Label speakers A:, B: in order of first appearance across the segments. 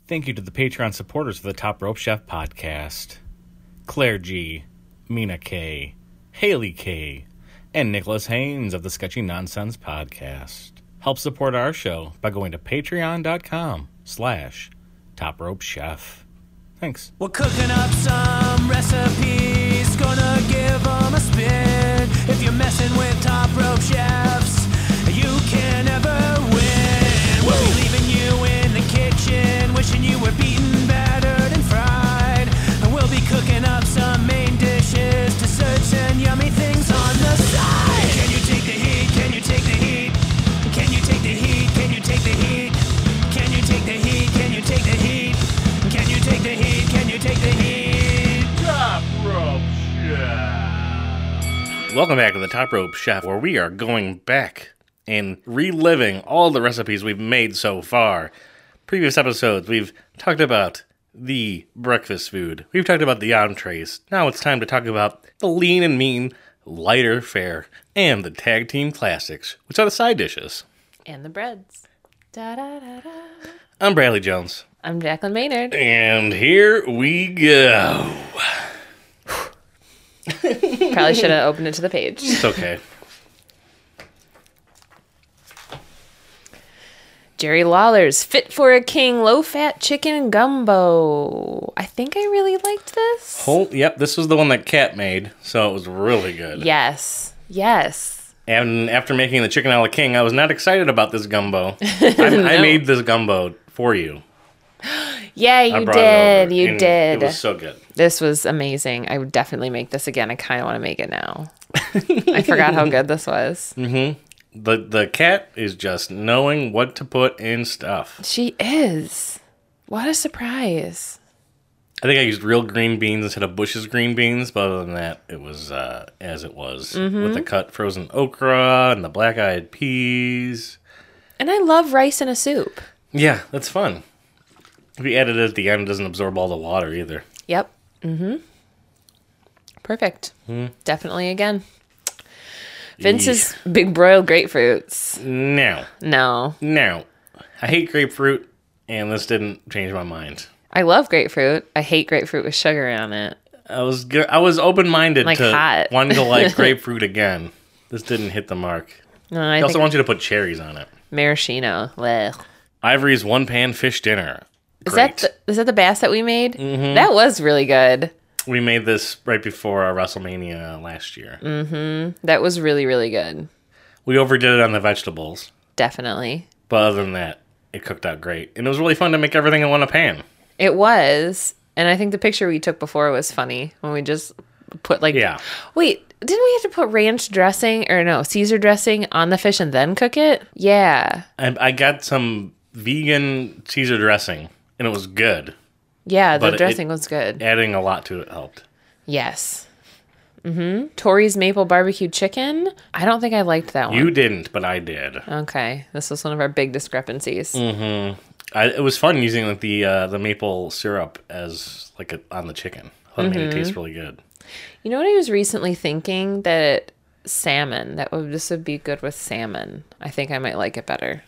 A: Thank you to the Patreon supporters of the Top Rope Chef podcast. Claire G., Mina K., Haley K., and Nicholas Haynes of the Sketchy Nonsense podcast. Help support our show by going to patreon.com/topropechef. Thanks.
B: We're cooking up some recipes, gonna give them a spin. If you're messing with Top Rope Chefs, you can never win. We'll be leaving you in the kitchen, wishing you were beaten, battered, and fried. And we'll be cooking up some main dishes, desserts, and yummy things on the side. Can you take the heat? Can you take the heat? Can you take the heat? Can you take the heat? Can you take the heat? Can you take the heat? Can you take the heat? Can you take the heat?
C: Top Rope Chef.
A: Welcome back to the Top Rope Chef, where we are going back and reliving all the recipes we've made so far. Previous episodes, we've talked about the breakfast food. We've talked about the entrees. Now it's time to talk about the lean and mean, lighter fare, and the tag team classics, which are the side dishes.
D: And the breads. Da da da da.
A: I'm Bradley Jones.
D: I'm Jacqueline Maynard.
A: And here we go.
D: Probably should have opened it to the page.
A: It's okay.
D: Jerry Lawler's Fit for a King low-fat chicken gumbo. I think I really liked this.
A: Yep, this was the one that Kat made, so it was really good.
D: Yes. Yes.
A: And after making the chicken a la king, I was not excited about this gumbo. I made this gumbo for you.
D: Yeah, you did. You did.
A: It was so good.
D: This was amazing. I would definitely make this again. I kind of want to make it now. I forgot how good this was.
A: Mm-hmm. The cat is just knowing what to put in stuff.
D: She is. What a surprise.
A: I think I used real green beans instead of Bush's green beans, but other than that, it was as it was.
D: Mm-hmm.
A: With the cut frozen okra and the black-eyed peas.
D: And I love rice in a soup.
A: Yeah, that's fun. If you add it at the end, it doesn't absorb all the water either.
D: Yep. Mm-hmm. Perfect. Definitely again. Vince's big broiled grapefruits.
A: No. I hate grapefruit, and this didn't change my mind.
D: I love grapefruit. I hate grapefruit with sugar on it.
A: I was open-minded to
D: hot.
A: wanting to like grapefruit again. This didn't hit the mark.
D: No,
A: I also want you to put cherries on it.
D: Maraschino. Blech.
A: Ivory's one-pan fish dinner.
D: Is that the bass that we made?
A: Mm-hmm.
D: That was really good.
A: We made this right before our WrestleMania last year.
D: Mm-hmm. That was really, really good.
A: We overdid it on the vegetables.
D: Definitely.
A: But other than that, it cooked out great. And it was really fun to make everything in one pan.
D: It was. And I think the picture we took before was funny. When we just put
A: Yeah.
D: Wait, didn't we have to put ranch dressing, or no, Caesar dressing on the fish and then cook it? Yeah.
A: I got some vegan Caesar dressing, and it was good.
D: Yeah, the
A: But
D: dressing was good.
A: Adding a lot to it helped.
D: Yes. Tori's maple barbecue chicken. I don't think I liked that one.
A: You didn't, but I did.
D: Okay. This was one of our big discrepancies.
A: It was fun using like the maple syrup as on the chicken. I thought it made it taste really good.
D: You know what I was recently thinking? That salmon. This would be good with salmon. I think I might like it better.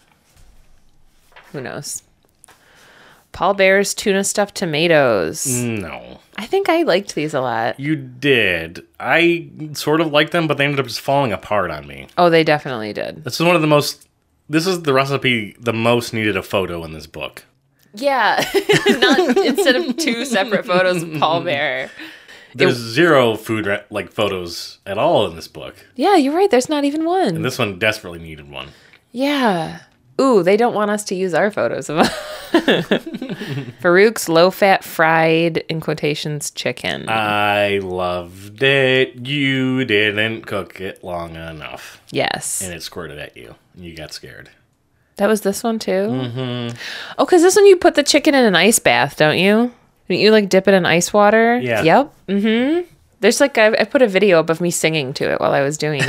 D: Who knows? Paul Bear's tuna stuffed tomatoes.
A: No.
D: I think I liked these a lot.
A: You did. I sort of liked them, but they ended up just falling apart on me.
D: Oh, they definitely did.
A: This is the recipe the most needed a photo in this book.
D: Yeah. Not instead of two separate photos of Paul Bear.
A: There's zero food photos at all in this book.
D: Yeah, you're right. There's not even one.
A: And this one desperately needed one.
D: Yeah. Ooh, they don't want us to use our photos of Farouk's low-fat fried, in quotations, chicken.
A: I loved it. You didn't cook it long enough.
D: Yes.
A: And it squirted at you. And you got scared.
D: That was this one, too? Mm-hmm. Oh, because this one you put the chicken in an ice bath, don't you? Don't you, dip it in ice water?
A: Yeah.
D: Yep. Mm-hmm. There's, I put a video up of me singing to it while I was doing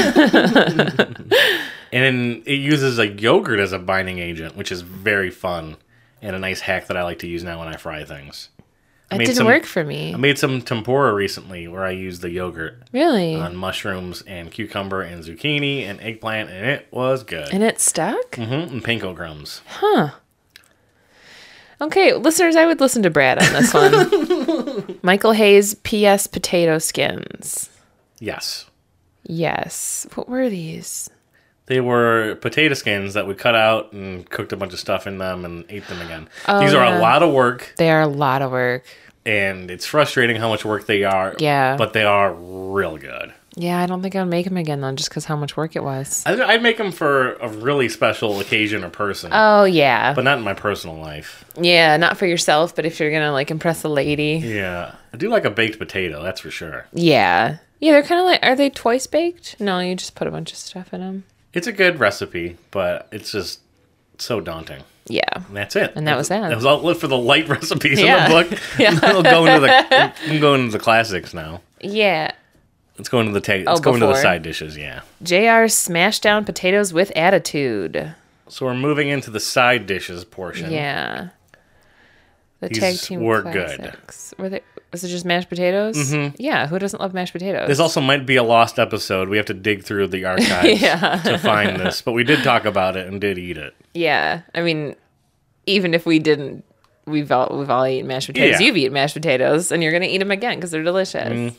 D: it.
A: And then it uses yogurt as a binding agent, which is very fun and a nice hack that I like to use now when I fry things.
D: It didn't work for me.
A: I made some tempura recently where I used the yogurt
D: Really?
A: on mushrooms and cucumber and zucchini and eggplant, and it was good.
D: And it stuck?
A: Mm-hmm. And panko crumbs.
D: Huh. Okay, listeners, I would listen to Brad on this one. Michael Hayes, P.S. Potato skins.
A: Yes.
D: Yes. What were these?
A: They were potato skins that we cut out and cooked a bunch of stuff in them and ate them again.
D: Oh,
A: These are
D: yeah.
A: a lot of work,
D: They are a lot of work.
A: and it's frustrating how much work they are.
D: Yeah.
A: But they are real good.
D: Yeah, I don't think I'd make them again, though, just because how much work it was.
A: I'd make them for a really special occasion or person,
D: Oh, yeah.
A: but not in my personal life.
D: Yeah, not for yourself, but if you're going to, like, impress a lady.
A: Yeah. I do like a baked potato, that's for sure.
D: Yeah. Yeah, they're kind of like, are they twice baked? No, you just put a bunch of stuff in them.
A: It's a good recipe, but it's just so daunting.
D: Yeah.
A: And that's it.
D: And that was that.
A: That was all for the light recipes
D: Yeah.
A: in the book.
D: Yeah.
A: We'll go into the classics now.
D: Yeah.
A: Let's go into let's go into the
D: before.
A: side dishes, yeah.
D: JR smashed down potatoes with attitude.
A: So we're moving into the side dishes portion.
D: Yeah. The
A: These
D: tag team
A: were good.
D: classics. Was it just mashed potatoes? Mm-hmm. Yeah, who doesn't love mashed potatoes?
A: This also might be a lost episode. We have to dig through the archives to find this. But we did talk about it and did eat it.
D: Yeah, I mean, even if we didn't, we've all eaten mashed potatoes.
A: Yeah.
D: You've eaten mashed potatoes, and you're gonna eat them again because they're delicious.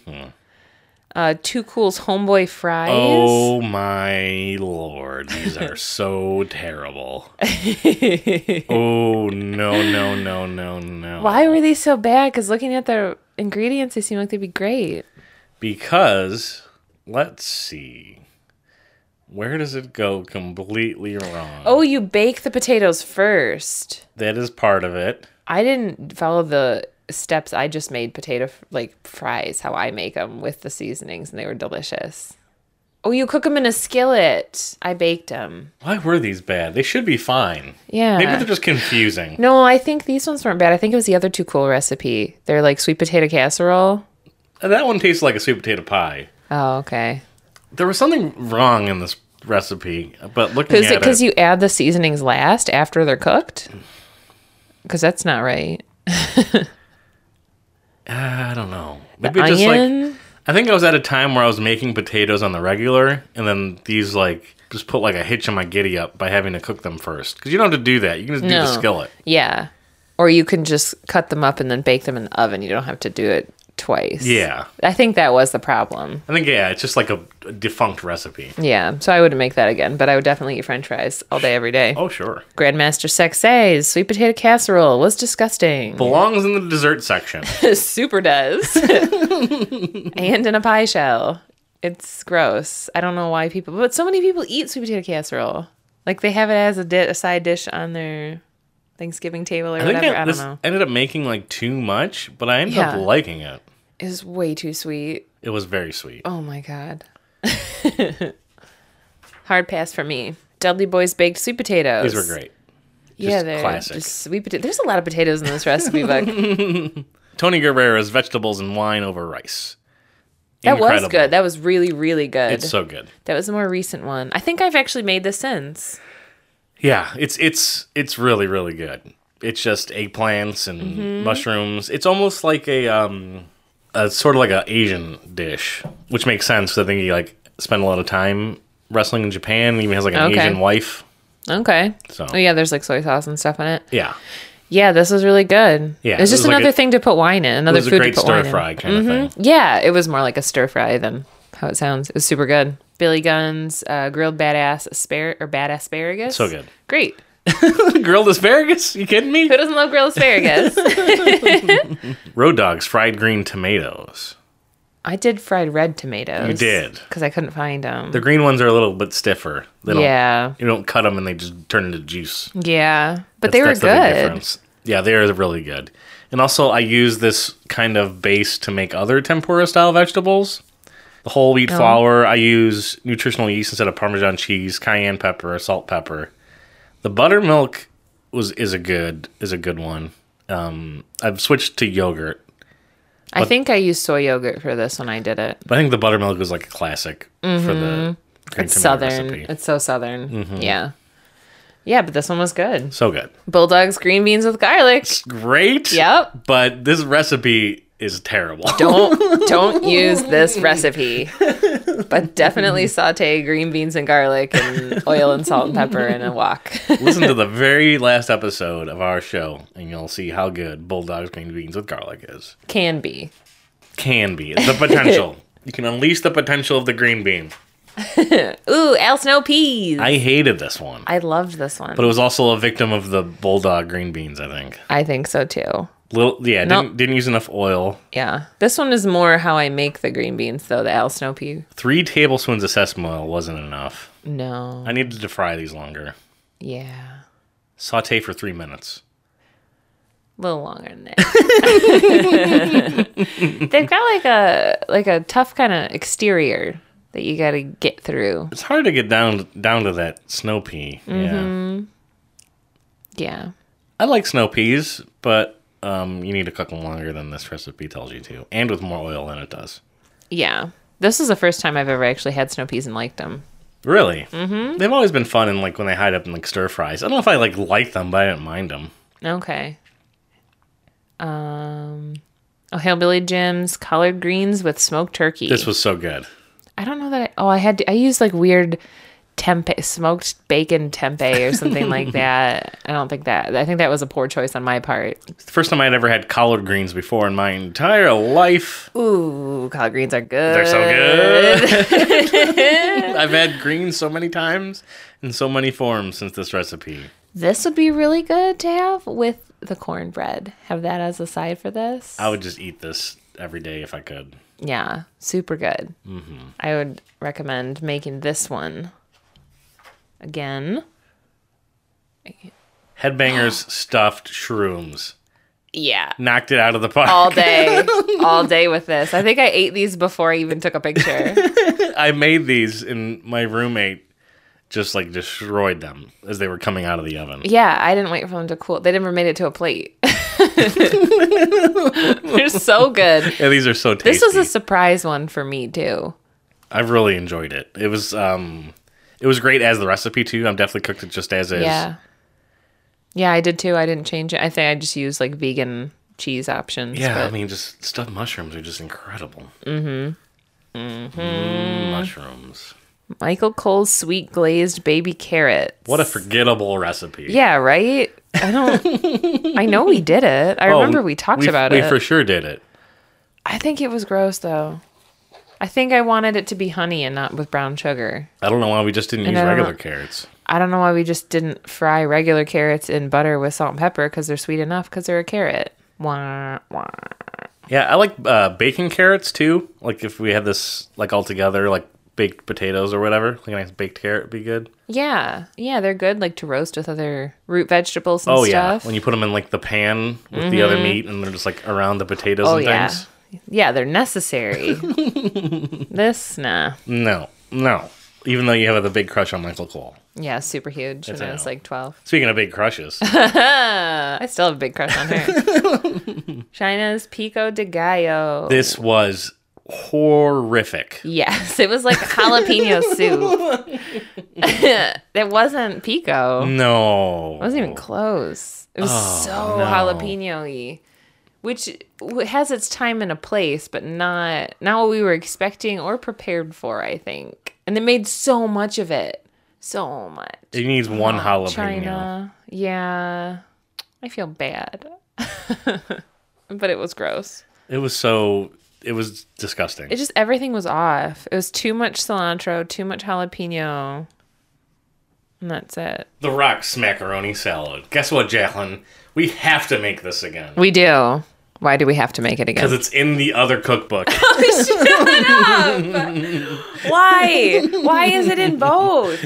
D: Too Cool's Homeboy Fries.
A: Oh my lord. These are so terrible. Oh, no.
D: Why were these so bad? Because looking at the ingredients, they seem like they'd be great.
A: Because, let's see. Where does it go completely wrong?
D: Oh, you bake the potatoes first.
A: That is part of it.
D: I didn't follow the steps. I just made fries, how I make them with the seasonings, and they were delicious. Oh, you cook them in a skillet. I baked them.
A: Why were these bad? They should be fine.
D: Yeah.
A: Maybe they're just confusing.
D: No, I think these ones weren't bad. I think it was the other Too Cool recipe. They're like sweet potato casserole.
A: That one tastes like a sweet potato pie.
D: Oh, okay.
A: There was something wrong in this recipe, but looking at it...
D: Because you add the seasonings last after they're cooked? Because that's not right.
A: I don't know.
D: The
A: Maybe just
D: onion?
A: I think I was at a time where I was making potatoes on the regular, and then these just put like a hitch in my giddy up by having to cook them first. Because you don't have to do that. You can just do the skillet.
D: Yeah. Or you can just cut them up and then bake them in the oven. You don't have to do it twice.
A: Yeah.
D: I think that was the problem.
A: I think, it's just like a defunct recipe.
D: Yeah. So I wouldn't make that again, but I would definitely eat french fries all day, every day.
A: Oh, sure.
D: Grandmaster Sexay's sweet potato casserole was disgusting.
A: Belongs in the dessert section.
D: Super does. And in a pie shell. It's gross. I don't know why but so many people eat sweet potato casserole. Like they have it as a side dish on their Thanksgiving table or whatever. I don't know.
A: Ended up making like too much, but I ended up liking it.
D: It was way too sweet.
A: It was very sweet.
D: Oh my God. Hard pass for me. Dudley Boys baked sweet potatoes.
A: These were great.
D: They're
A: classic.
D: just sweet potato. There's a lot of potatoes in this recipe book.
A: Tony Guerrera's vegetables and wine over rice.
D: That
A: Incredible.
D: was good. That was really, really good.
A: It's so good.
D: That was a more recent one. I think I've actually made this since.
A: Yeah, it's really, really good. It's just eggplants and mushrooms. It's almost like a sort of like an Asian dish, which makes sense. I think he spent a lot of time wrestling in Japan. He even has an Asian wife.
D: Okay.
A: So.
D: Oh yeah, there's soy sauce and stuff in it.
A: Yeah.
D: Yeah, this was really good.
A: Yeah,
D: it's just another thing to put wine in. Another
A: it was
D: food
A: a great
D: to put wine
A: stir fry
D: in.
A: kind of thing.
D: Yeah, it was more like a stir fry than how it sounds. It was super good. Billy Gunn's grilled badass asparagus.
A: So good.
D: Great.
A: Grilled asparagus? You kidding me?
D: Who doesn't love grilled asparagus?
A: Road Dogg's fried green tomatoes.
D: I did fried red tomatoes.
A: You did.
D: Because I couldn't find them.
A: The green ones are a little bit stiffer. They don't,
D: Yeah.
A: You don't cut them and they just turn into juice.
D: Yeah. But they were
A: That's the big
D: good.
A: difference. Yeah, they are really good. And also, I use this kind of base to make other tempura-style vegetables. The whole wheat flour, I use nutritional yeast instead of Parmesan cheese, cayenne pepper, salt, pepper. The buttermilk is a good one. I've switched to yogurt.
D: I think I used soy yogurt for this when I did it.
A: But I think the buttermilk was like a classic for the green
D: It's
A: tomato
D: southern.
A: recipe.
D: It's so southern. Yeah. Yeah, but this one was good.
A: So good.
D: Bulldog's green beans with garlic.
A: It's great.
D: Yep.
A: But this recipe is terrible.
D: Don't use this recipe. But definitely saute green beans and garlic and oil and salt and pepper in a wok.
A: Listen to the very last episode of our show, and you'll see how good Bulldog's green beans with garlic is.
D: Can be.
A: Can be. The potential. You can unleash the potential of the green bean.
D: Ooh, Al Snow peas.
A: I hated this one.
D: I loved this one.
A: But it was also a victim of the Bulldog green beans, I think.
D: I think so too.
A: Didn't use enough oil.
D: Yeah. This one is more how I make the green beans, though, the Al Snow pea.
A: 3 tablespoons of sesame oil wasn't enough.
D: No.
A: I needed to fry these longer.
D: Yeah.
A: Saute for 3 minutes.
D: A little longer than that. They've got like a tough kind of exterior that you got to get through.
A: It's hard to get down to that snow pea.
D: Mm-hmm. Yeah.
A: I like snow peas, but you need to cook them longer than this recipe tells you to, and with more oil than it does.
D: Yeah. This is the first time I've ever actually had snow peas and liked them.
A: Really? Mm-hmm. They've always been fun, and like when they hide up in like stir fries. I don't know if I like them, but I didn't mind them.
D: Okay. Hillbilly Jim's collard greens with smoked turkey.
A: This was so good.
D: I don't know that I used like weird tempeh, smoked bacon tempeh or something like that. I think that was a poor choice on my part.
A: It's the first time I'd ever had collard greens before in my entire life.
D: Ooh, collard greens are good.
A: They're so good. I've had greens so many times in so many forms since this recipe.
D: This would be really good to have with the cornbread. Have that as a side for this.
A: I would just eat this every day if I could.
D: Yeah, super good. Mm-hmm. I would recommend making this one again.
A: Headbangers stuffed shrooms.
D: Yeah.
A: Knocked it out of the park.
D: All day with this. I think I ate these before I even took a picture.
A: I made these, and my roommate just like destroyed them as they were coming out of the oven.
D: Yeah, I didn't wait for them to cool. They never made it to a plate. They're so good.
A: Yeah, these are so tasty.
D: This was a surprise one for me too.
A: I've really enjoyed it. It was great as the recipe too. I've definitely cooked it just as is.
D: Yeah, I did too. I didn't change it. I think I just used like vegan cheese options.
A: Yeah,
D: but...
A: I mean, just stuffed mushrooms are just incredible. Mushrooms.
D: Michael Cole's sweet glazed baby carrots.
A: What a forgettable recipe.
D: Yeah, right? I know we did it. I remember we talked about it.
A: We for sure did it.
D: I think it was gross though. I think I wanted it to be honey and not with brown sugar.
A: I don't know why we just didn't use regular carrots.
D: I don't know why we just didn't fry regular carrots in butter with salt and pepper because they're sweet enough because they're a carrot. Wah, wah.
A: Yeah, I like baking carrots too. Like if we had this like all together, like baked potatoes or whatever, like a nice baked carrot would be good.
D: Yeah, they're good like to roast with other root vegetables and stuff.
A: Oh yeah, when you put them in like the pan with the other meat and they're just like around the potatoes and things.
D: Yeah, they're necessary. This, nah.
A: No. Even though you have a big crush on Michael Cole.
D: Yeah, super huge when I was like 12.
A: Speaking of big crushes.
D: I still have a big crush on her. China's Pico de Gallo.
A: This was horrific.
D: Yes, it was like jalapeno soup. It wasn't pico.
A: No.
D: It wasn't even close. It was jalapeno-y. Which has its time and a place, but not what we were expecting or prepared for, I think. And they made so much of it. So much.
A: It needs one jalapeno.
D: China. Yeah. I feel bad. But it was gross.
A: It was disgusting.
D: It just, everything was off. It was too much cilantro, too much jalapeno. And that's it.
A: The Rock's macaroni salad. Guess what, Jacqueline? We have to make this again.
D: We do. Why do we have to make it again?
A: Because it's in the other cookbook.
D: Shut up! Why? Why is it in both?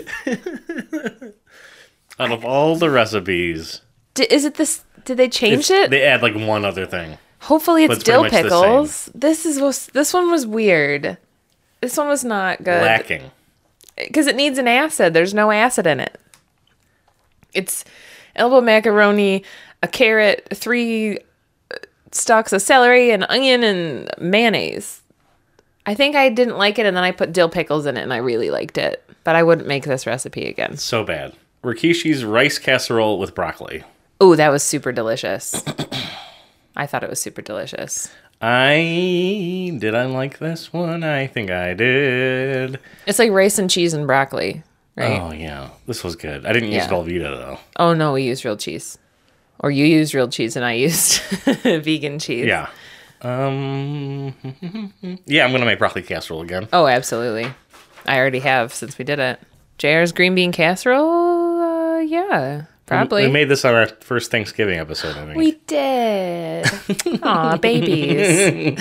A: Out of all the recipes.
D: Is it this? Did they change it?
A: They add like one other thing.
D: Hopefully it's dill
A: pretty much
D: pickles. This one was weird. This one was not good.
A: Lacking.
D: Because it needs an acid. There's no acid in it. It's elbow macaroni, a carrot, 3 stalks of celery, an onion, and mayonnaise. I think I didn't like it, and then I put dill pickles in it, and I really liked it. But I wouldn't make this recipe again.
A: So bad. Rikishi's rice casserole with broccoli.
D: Ooh, that was super delicious. I thought it was super delicious.
A: Did I like this one? I think I did.
D: It's like rice and cheese and broccoli, right?
A: Oh, yeah. This was good. I didn't use
D: Yeah.
A: Velveeta, though.
D: Oh, no, we used real cheese. Or you used real cheese and I used vegan cheese.
A: Yeah. Yeah, I'm going to make broccoli casserole again.
D: Oh, absolutely. I already have since we did it. JR's green bean casserole? Yeah, probably.
A: We made this on our first Thanksgiving episode, I think.
D: We did. Aw, babies.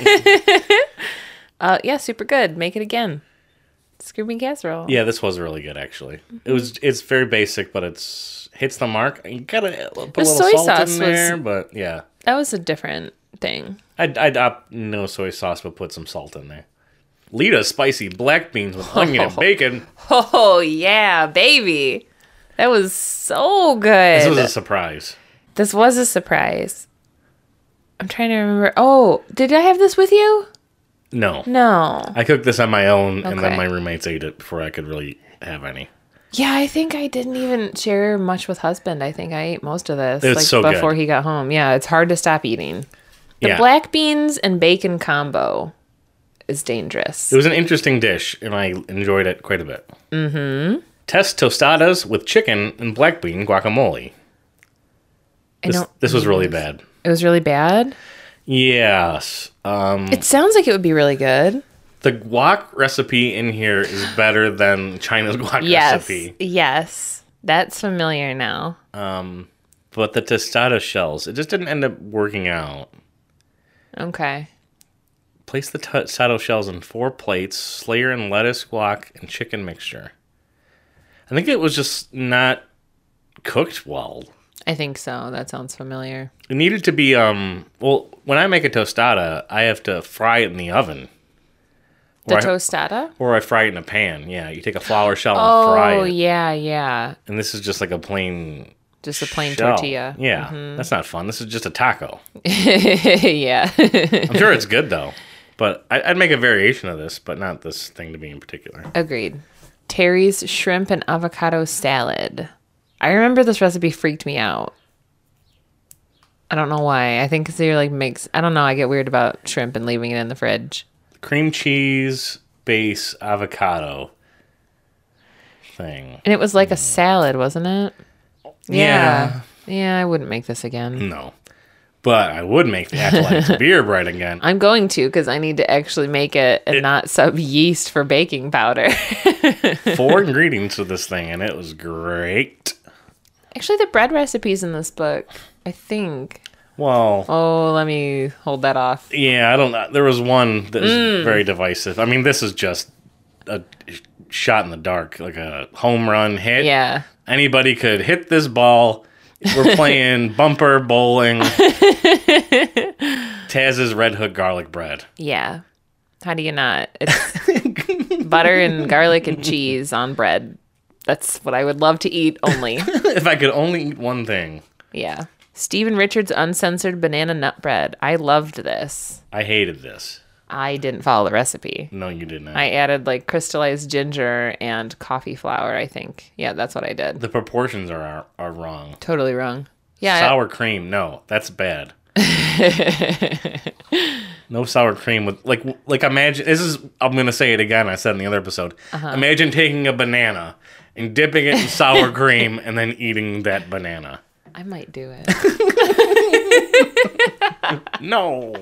D: Yeah, super good. Make it again. It's green bean casserole.
A: Yeah, this was really good, actually. It's very basic, but it's hits the mark. You gotta put a little
D: soy
A: salt
D: sauce
A: in there, but yeah.
D: That was a different thing.
A: I'd opt no soy sauce, but put some salt in there. Lita spicy black beans with onion and bacon.
D: Oh, yeah, baby. That was so good.
A: This was a surprise.
D: This was a surprise. I'm trying to remember. Oh, did I have this with you?
A: No.
D: No.
A: I cooked this on my own, and then
D: Okay.
A: my roommates ate it before I could really have any.
D: Yeah, I think I didn't even share much with husband. I think I ate most of this
A: It's so good.
D: before he got home. Yeah, it's hard to stop eating. The
A: Yeah.
D: black beans and bacon combo is dangerous.
A: It was an interesting dish, and I enjoyed it quite a bit. Mm-hmm. Test tostadas with chicken and black bean guacamole. This was really bad.
D: It was really bad.
A: Yes.
D: It sounds like it would be really good.
A: The guac recipe in here is better than China's guac recipe.
D: Yes. That's familiar now.
A: But the tostada shells, it just didn't end up working out.
D: Okay.
A: Place the tostada shells in 4 plates, slayer and lettuce, guac, and chicken mixture. I think it was just not cooked well.
D: I think so. That sounds familiar.
A: It needed to be, well, when I make a tostada, I have to fry it in the oven.
D: The
A: Or I-
D: tostada?
A: Or I fry it in a pan. Yeah, you take a flour shell and fry
D: Oh,
A: it.
D: yeah.
A: And this is just like a plain
D: Just a plain
A: shell.
D: tortilla.
A: Yeah, that's not fun. This is just a taco.
D: Yeah.
A: I'm sure it's good, though. But I'd make a variation of this, but not this thing to be in particular.
D: Agreed. Terry's shrimp and avocado salad. I remember this recipe freaked me out. I don't know why. I think because they're like makes. I don't know. I get weird about shrimp and leaving it in the fridge.
A: Cream cheese base avocado thing.
D: And it was like a salad, wasn't it?
A: Yeah.
D: Yeah, I wouldn't make this again.
A: No. But I would make the Acolyte's beer bread again.
D: I'm going to because I need to actually make it and not sub yeast for baking powder.
A: 4 ingredients of this thing, and it was great.
D: Actually, the bread recipes in this book, I think.
A: Well,
D: Oh, let me hold that off.
A: yeah, I don't know. There was one that was very divisive. I mean, this is just a shot in the dark, like a home run hit.
D: Yeah.
A: Anybody could hit this ball. We're playing bumper bowling. Taz's Red Hook garlic bread.
D: Yeah. How do you not? It's butter and garlic and cheese on bread. That's what I would love to eat only.
A: If I could only eat one thing.
D: Yeah. Stephen Richards' uncensored banana nut bread. I loved this.
A: I hated this.
D: I didn't follow the recipe.
A: No, you did not.
D: I added like crystallized ginger and coffee flour, I think. Yeah, that's what I did.
A: The proportions are wrong.
D: Totally wrong. Yeah.
A: Sour cream, no, that's bad. No sour cream with like imagine this is I'm gonna say it again. I said in the other episode. Imagine taking a banana and dipping it in sour cream and then eating that banana.
D: I might do it.
A: No.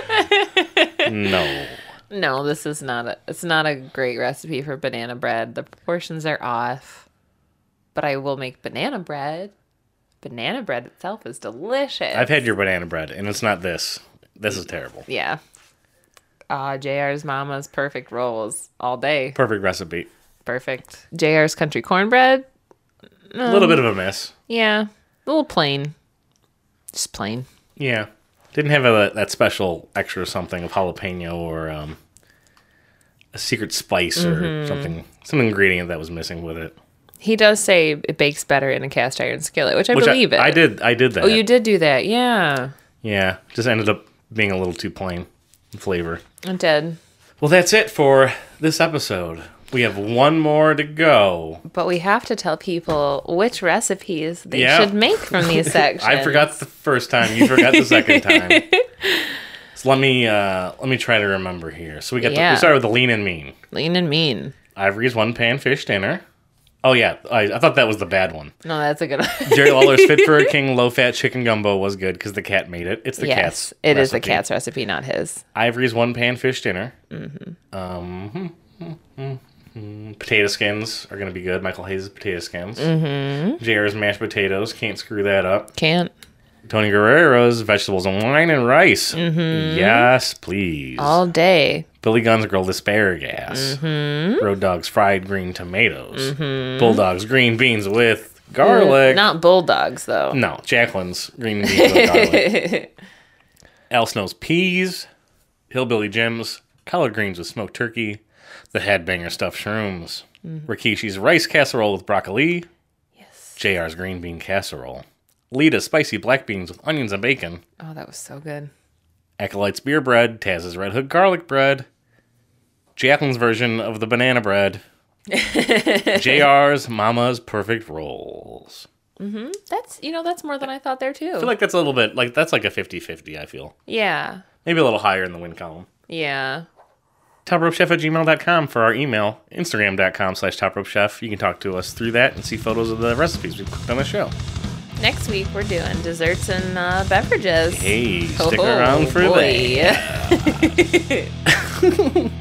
A: No.
D: No, this is it's not a great recipe for banana bread. The proportions are off. But I will make banana bread. Banana bread itself is delicious.
A: I've had your banana bread and it's not this. This is terrible.
D: Yeah. JR's mama's perfect rolls all day.
A: Perfect recipe.
D: Perfect. JR's country cornbread.
A: A little bit of a mess.
D: Yeah. A little plain. Just plain.
A: Yeah. Didn't have that special extra something of jalapeno or a secret spice or something. Some ingredient that was missing with it.
D: He does say it bakes better in a cast iron skillet, which I believe it.
A: I did that.
D: Oh, you did do that. Yeah.
A: Yeah. Just ended up being a little too plain in flavor.
D: It did.
A: Well, that's it for this episode. We have one more to go.
D: But we have to tell people which recipes they
A: Yeah.
D: should make from these sections.
A: I forgot the first time. You forgot the second time. So let me try to remember here. So we
D: Yeah.
A: we started with the lean and mean.
D: Lean and mean.
A: Ivory's one pan fish dinner. Oh yeah, I thought that was the bad one.
D: No, that's a good one.
A: Jerry Lawler's Fit for a King low fat chicken gumbo was good because the cat made it. It's the
D: Yes,
A: cat's.
D: it is the
A: recipe.
D: cat's recipe, not his.
A: Ivory's one pan fish dinner. Potato skins are gonna be good. Michael Hayes' potato skins. JR's mashed potatoes, can't screw that up.
D: Can't.
A: Tony Guerrero's vegetables and wine and rice. Yes, please.
D: All day.
A: Billy Gunn's grilled asparagus. Road Dog's fried green tomatoes. Bulldog's green beans with garlic.
D: Not bulldogs, though.
A: No, Jacqueline's green beans with garlic. Al Snow's peas. Hillbilly Jim's collard greens with smoked turkey. The Headbanger stuffed shrooms. Rikishi's rice casserole with broccoli.
D: Yes.
A: JR's green bean casserole. Lita's spicy black beans with onions and bacon.
D: Oh, that was so good.
A: Acolyte's beer bread. Taz's Red Hook garlic bread. Jacqueline's version of the banana bread. JR's Mama's perfect rolls.
D: That's more than I thought there, too.
A: I feel like that's a little bit, that's like a 50-50, I feel.
D: Yeah.
A: Maybe a little higher in the win column.
D: Yeah.
A: TopRopeChef@gmail.com for our email. Instagram.com/TopRopeChef. You can talk to us through that and see photos of the recipes we've cooked on the show.
D: Next week, we're doing desserts and beverages.
A: Hey, stick around for
D: boy.
A: that.